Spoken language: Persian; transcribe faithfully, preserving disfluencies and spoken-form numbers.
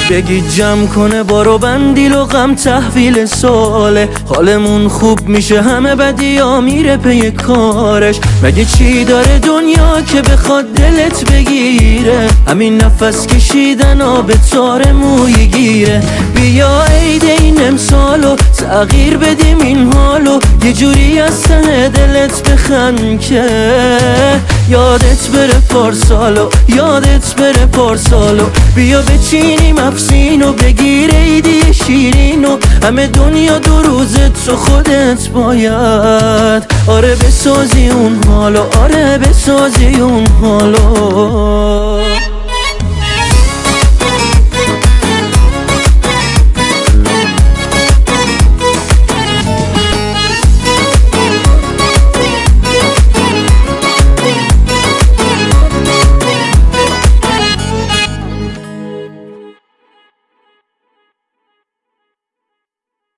بگی جمع کنه بارو بندیل و غم تحویل ساله. حالمون خوب میشه همه بدیا میره پی کارش. مگه چی داره دنیا که بخواد دلت بگیره؟ همین نفس کشیدن آب تار موی گیره. بیا عید این امسالو تغییر بدیم این حالو، یه جوری از ته دلت بخند که یادت بره پارسالو، یادت بره پارسالو. بیا بچینیم افسینو بگیر عیدی شیرینو، همه دنیا دو روزت تو خودت باید آره بسازی اون حالو، آره بسازی اون حالو.